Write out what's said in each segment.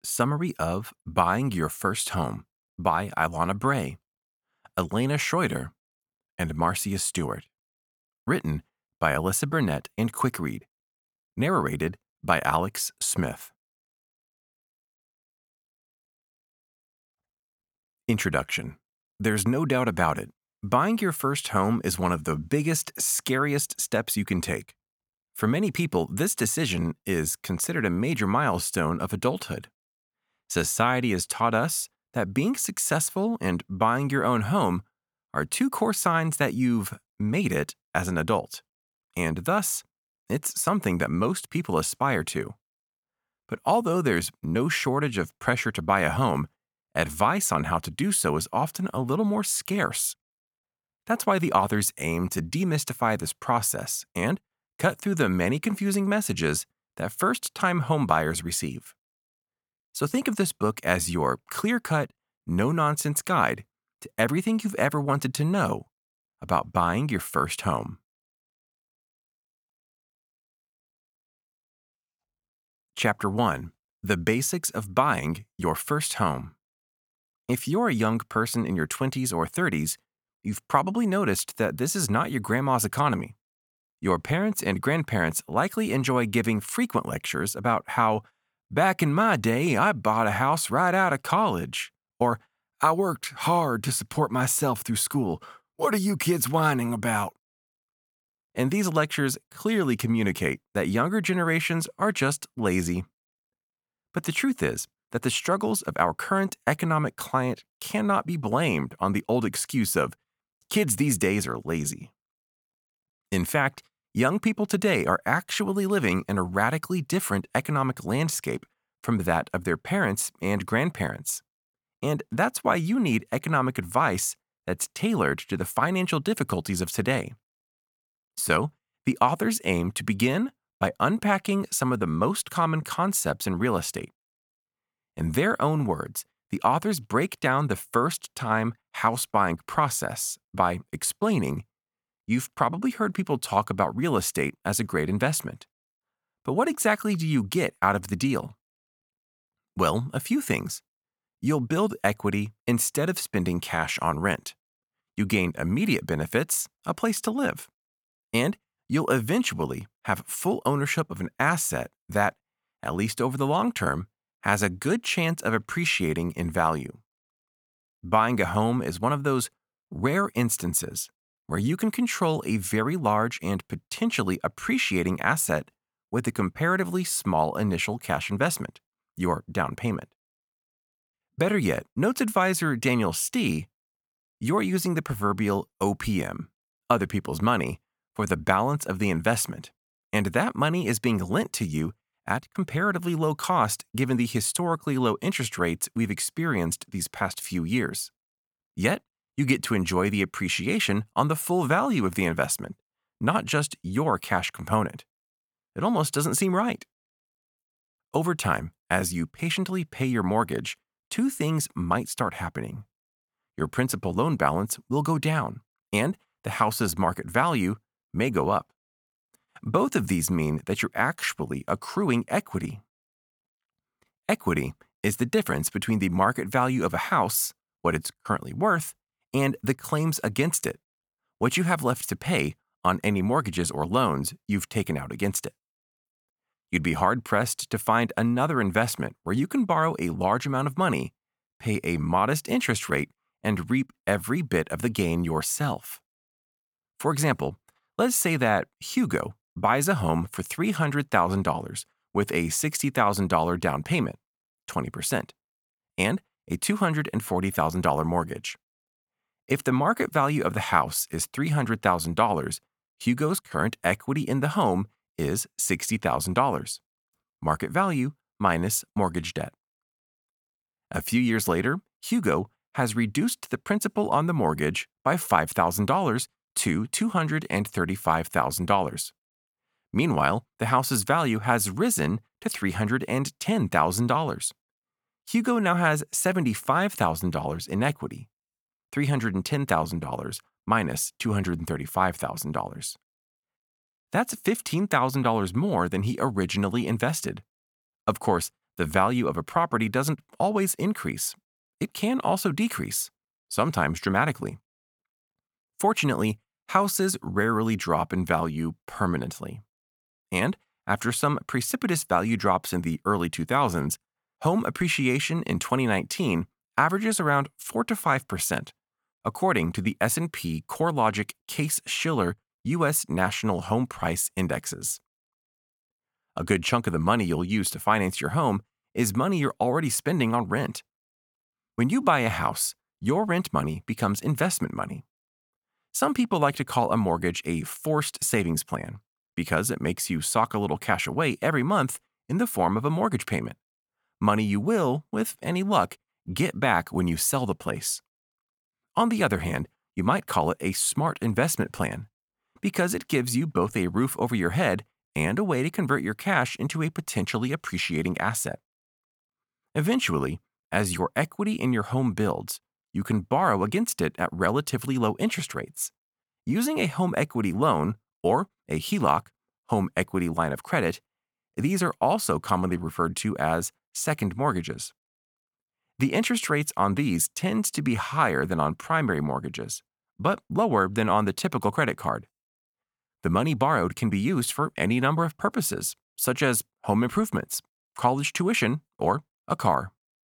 Summary of Buying Your First Home by Ilana Bray, Elena Schroeder, and Marcia Stewart. Written by Alyssa Burnett and Quick Read. Narrated by Alex Smith. Introduction. There's no doubt about it. Buying your first home is one of the biggest, scariest steps you can take. For many people, this decision is considered a major milestone of adulthood. Society has taught us that being successful and buying your own home are two core signs that you've made it as an adult, and thus, it's something that most people aspire to. But although there's no shortage of pressure to buy a home, advice on how to do so is often a little more scarce. That's why the authors aim to demystify this process and cut through the many confusing messages that first-time homebuyers receive. So think of this book as your clear-cut, no-nonsense guide to everything you've ever wanted to know about buying your first home. Chapter 1. The Basics of Buying Your First Home. If you're a young person in your 20s or 30s, you've probably noticed that this is not your grandma's economy. Your parents and grandparents likely enjoy giving frequent lectures about how, back in my day, I bought a house right out of college, or I worked hard to support myself through school. What are you kids whining about? And these lectures clearly communicate that younger generations are just lazy. But the truth is that the struggles of our current economic climate cannot be blamed on the old excuse of kids these days are lazy. In fact, young people today are actually living in a radically different economic landscape from that of their parents and grandparents. And that's why you need economic advice that's tailored to the financial difficulties of today. So, the authors aim to begin by unpacking some of the most common concepts in real estate. In their own words, the authors break down the first-time house buying process by explaining, you've probably heard people talk about real estate as a great investment. But what exactly do you get out of the deal? Well, a few things. You'll build equity instead of spending cash on rent. You gain immediate benefits, a place to live. And you'll eventually have full ownership of an asset that, at least over the long term, has a good chance of appreciating in value. Buying a home is one of those rare instances where you can control a very large and potentially appreciating asset with a comparatively small initial cash investment, your down payment. Better yet, notes advisor Daniel Stee, you're using the proverbial OPM, other people's money, for the balance of the investment, and that money is being lent to you at comparatively low cost given the historically low interest rates we've experienced these past few years. Yet, you get to enjoy the appreciation on the full value of the investment, not just your cash component. It almost doesn't seem right. Over time, as you patiently pay your mortgage, two things might start happening. Your principal loan balance will go down, and the house's market value may go up. Both of these mean that you're actually accruing equity. Equity is the difference between the market value of a house, what it's currently worth, and the claims against it, what you have left to pay on any mortgages or loans you've taken out against it. You'd be hard-pressed to find another investment where you can borrow a large amount of money, pay a modest interest rate, and reap every bit of the gain yourself. For example, let's say that Hugo buys a home for $300,000 with a $60,000 down payment, 20%, and a $240,000 mortgage. If the market value of the house is $300,000, Hugo's current equity in the home is $60,000, market value minus mortgage debt. A few years later, Hugo has reduced the principal on the mortgage by $5,000 to $235,000. Meanwhile, the house's value has risen to $310,000. Hugo now has $75,000 in equity, $310,000 minus $235,000. That's $15,000 more than he originally invested. Of course, The value of a property doesn't always increase. It can also decrease, sometimes dramatically. Fortunately, houses rarely drop in value permanently. And after some precipitous value drops in the early 2000s, home appreciation in 2019 averages around 4 to 5%, according to the S&P CoreLogic Case-Shiller U.S. National Home Price Indexes. A good chunk of the money you'll use to finance your home is money you're already spending on rent. When you buy a house, your rent money becomes investment money. Some people like to call a mortgage a forced savings plan because it makes you sock a little cash away every month in the form of a mortgage payment. Money you will, with any luck, get back when you sell the place. On the other hand, you might call it a smart investment plan because it gives you both a roof over your head and a way to convert your cash into a potentially appreciating asset. Eventually, as your equity in your home builds, you can borrow against it at relatively low interest rates. Using a home equity loan, or a HELOC, home equity line of credit, these are also commonly referred to as second mortgages. The interest rates on these tend to be higher than on primary mortgages, but lower than on the typical credit card. The money borrowed can be used for any number of purposes, such as home improvements, college tuition, or a car.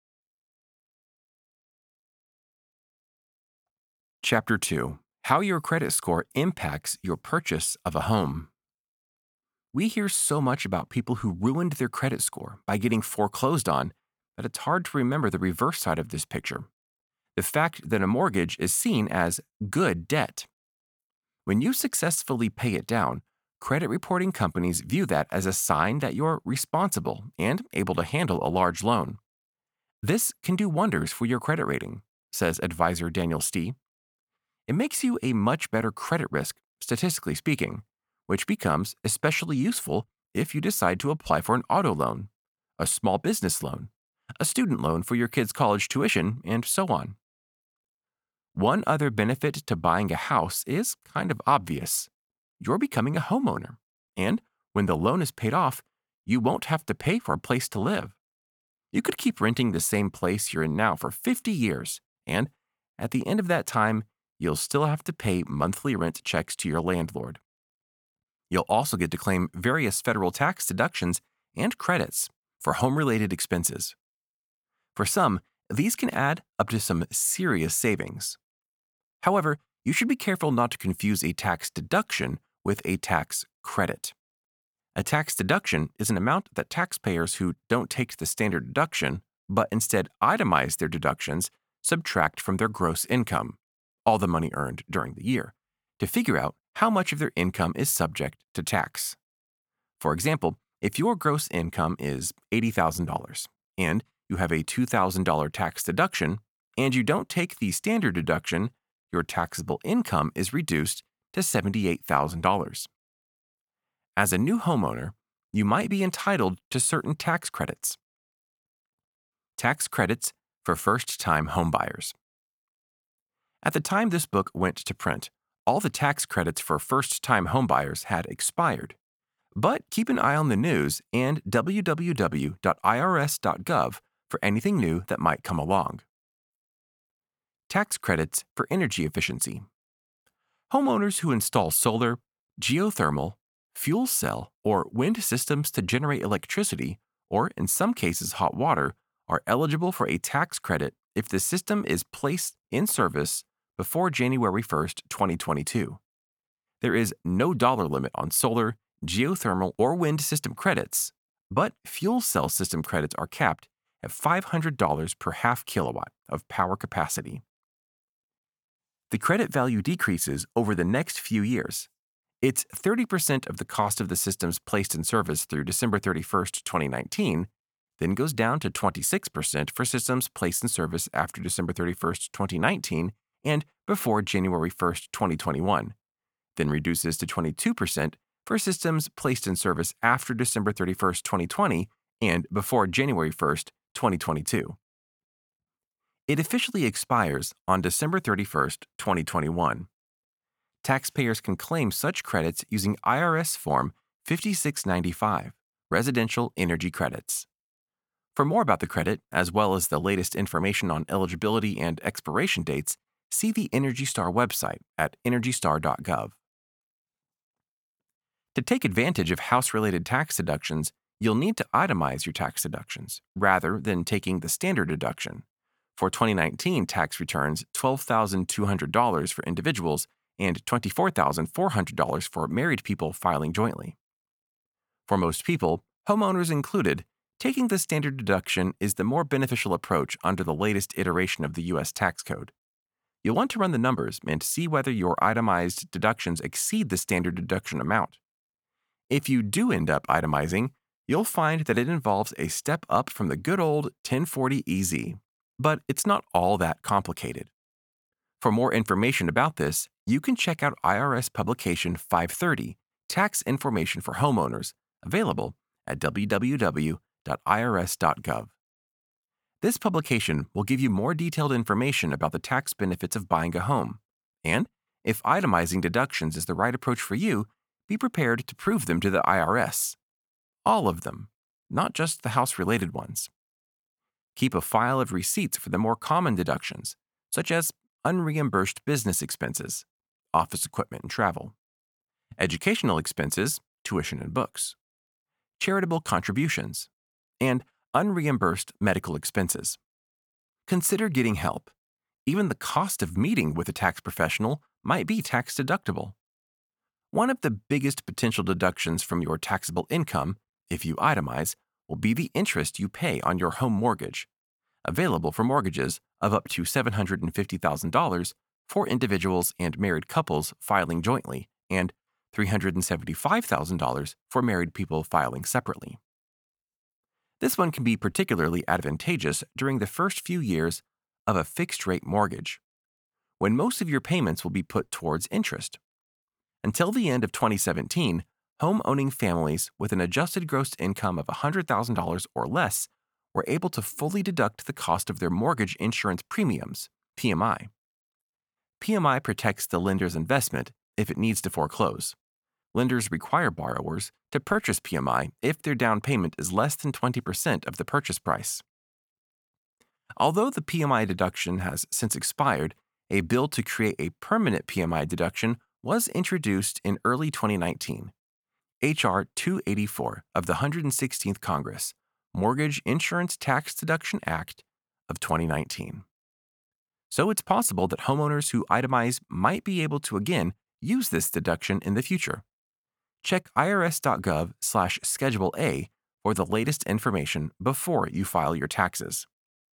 Chapter 2: How your credit score impacts your purchase of a home. We hear so much about people who ruined their credit score by getting foreclosed on that it's hard to remember the reverse side of this picture: the fact that a mortgage is seen as good debt. When you successfully pay it down, credit reporting companies view that as a sign that you're responsible and able to handle a large loan. This can do wonders for your credit rating, says advisor Daniel Stee. It makes you a much better credit risk, statistically speaking, which becomes especially useful if you decide to apply for an auto loan, a small business loan, a student loan for your kids' college tuition, and so on. One other benefit to buying a house is kind of obvious. You're becoming a homeowner, and when the loan is paid off, you won't have to pay for a place to live. You could keep renting the same place you're in now for 50 years, and at the end of that time, you'll still have to pay monthly rent checks to your landlord. You'll also get to claim various federal tax deductions and credits for home-related expenses. For some, these can add up to some serious savings. However, you should be careful not to confuse a tax deduction with a tax credit. A tax deduction is an amount that taxpayers who don't take the standard deduction, but instead itemize their deductions, subtract from their gross income, all the money earned during the year, to figure out how much of their income is subject to tax. For example, if your gross income is $80,000 and you have a $2,000 tax deduction, and you don't take the standard deduction, your taxable income is reduced to $78,000. As a new homeowner, you might be entitled to certain tax credits. Tax credits for first-time homebuyers. At the time this book went to print, all the tax credits for first-time homebuyers had expired. But keep an eye on the news and www.irs.gov for anything new that might come along. Tax credits for energy efficiency. Homeowners who install solar, geothermal, fuel cell, or wind systems to generate electricity, or in some cases hot water, are eligible for a tax credit if the system is placed in service before January 1, 2022. There is no dollar limit on solar, geothermal, or wind system credits, but fuel cell system credits are capped at $500 per half kilowatt of power capacity. The credit value decreases over the next few years. It's 30% of the cost of the systems placed in service through December 31, 2019, then goes down to 26% for systems placed in service after December 31, 2019, and before January 1, 2021, then reduces to 22% for systems placed in service after December 31, 2020, and before January 1, 2022. It officially expires on December 31, 2021. Taxpayers can claim such credits using IRS Form 5695, Residential Energy Credits. For more about the credit, as well as the latest information on eligibility and expiration dates, see the Energy Star website at energystar.gov. To take advantage of house-related tax deductions, you'll need to itemize your tax deductions rather than taking the standard deduction. For 2019 tax returns, $12,200 for individuals and $24,400 for married people filing jointly. For most people, homeowners included, taking the standard deduction is the more beneficial approach under the latest iteration of the U.S. tax code. You'll want to run the numbers and see whether your itemized deductions exceed the standard deduction amount. If you do end up itemizing, you'll find that it involves a step up from the good old 1040EZ, but it's not all that complicated. For more information about this, you can check out IRS Publication 530, Tax Information for Homeowners, available at www.irs.gov. This publication will give you more detailed information about the tax benefits of buying a home, and if itemizing deductions is the right approach for you, be prepared to prove them to the IRS. All of them, not just the house-related ones. Keep a file of receipts for the more common deductions, such as unreimbursed business expenses, office equipment and travel, educational expenses, tuition and books, charitable contributions, and unreimbursed medical expenses. Consider getting help. Even the cost of meeting with a tax professional might be tax deductible. One of the biggest potential deductions from your taxable income, if you itemize, will be the interest you pay on your home mortgage, available for mortgages of up to $750,000 for individuals and married couples filing jointly, and $375,000 for married people filing separately. This one can be particularly advantageous during the first few years of a fixed-rate mortgage, when most of your payments will be put towards interest. Until the end of 2017, home-owning families with an adjusted gross income of $100,000 or less were able to fully deduct the cost of their mortgage insurance premiums, PMI. PMI protects the lender's investment if it needs to foreclose. Lenders require borrowers to purchase PMI if their down payment is less than 20% of the purchase price. Although the PMI deduction has since expired, a bill to create a permanent PMI deduction was introduced in early 2019. H.R. 284 of the 116th Congress, Mortgage Insurance Tax Deduction Act of 2019. So it's possible that homeowners who itemize might be able to again use this deduction in the future. Check irs.gov/Schedule A for the latest information before you file your taxes.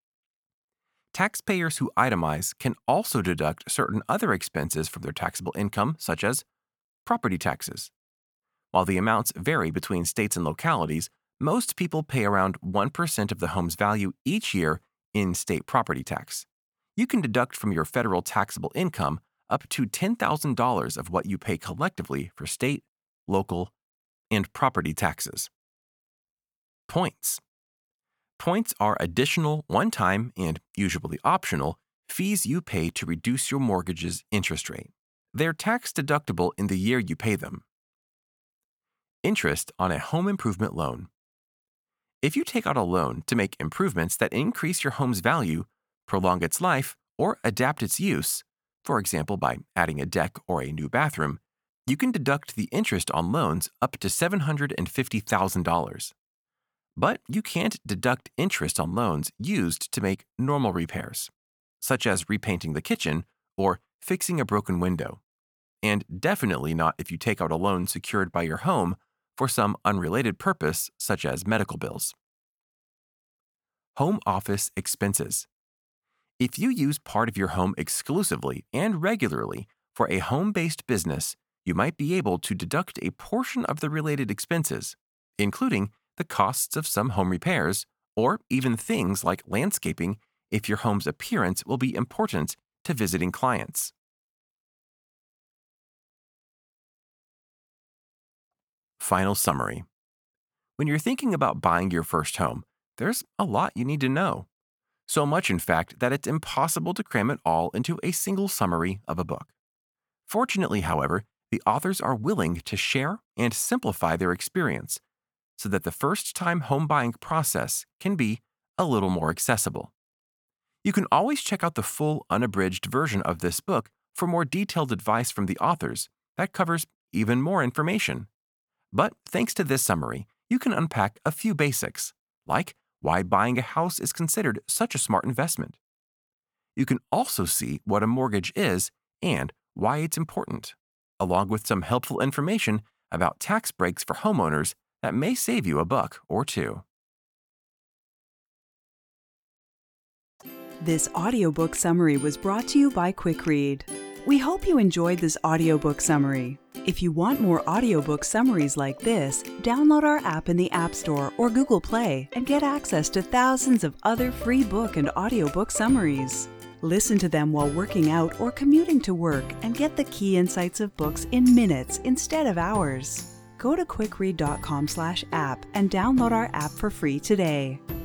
Taxpayers who itemize can also deduct certain other expenses from their taxable income, such as property taxes. While the amounts vary between states and localities, most people pay around 1% of the home's value each year in state property tax. You can deduct from your federal taxable income up to $10,000 of what you pay collectively for state, local, and property taxes. Points. Points are additional, one-time, and usually optional, fees you pay to reduce your mortgage's interest rate. They're tax-deductible in the year you pay them. Interest on a home improvement loan. If you take out a loan to make improvements that increase your home's value, prolong its life, or adapt its use, for example by adding a deck or a new bathroom, you can deduct the interest on loans up to $750,000. But you can't deduct interest on loans used to make normal repairs, such as repainting the kitchen or fixing a broken window, and definitely not if you take out a loan secured by your home for some unrelated purpose, such as medical bills. Home office expenses. If you use part of your home exclusively and regularly for a home-based business, you might be able to deduct a portion of the related expenses, including the costs of some home repairs, or even things like landscaping if your home's appearance will be important to visiting clients. Final summary. When you're thinking about buying your first home, there's a lot you need to know. So much, in fact, that it's impossible to cram it all into a single summary of a book. Fortunately, however, the authors are willing to share and simplify their experience so that the first-time home buying process can be a little more accessible. You can always check out the full unabridged version of this book for more detailed advice from the authors that covers even more information. But thanks to this summary, you can unpack a few basics, like why buying a house is considered such a smart investment. You can also see what a mortgage is and why it's important, along with some helpful information about tax breaks for homeowners that may save you a buck or two. This audiobook summary was brought to you by Quick Read. We hope you enjoyed this audiobook summary. If you want more audiobook summaries like this, download our app in the App Store or Google Play and get access to thousands of other free book and audiobook summaries. Listen to them while working out or commuting to work and get the key insights of books in minutes instead of hours. Go to quickread.com/app and download our app for free today.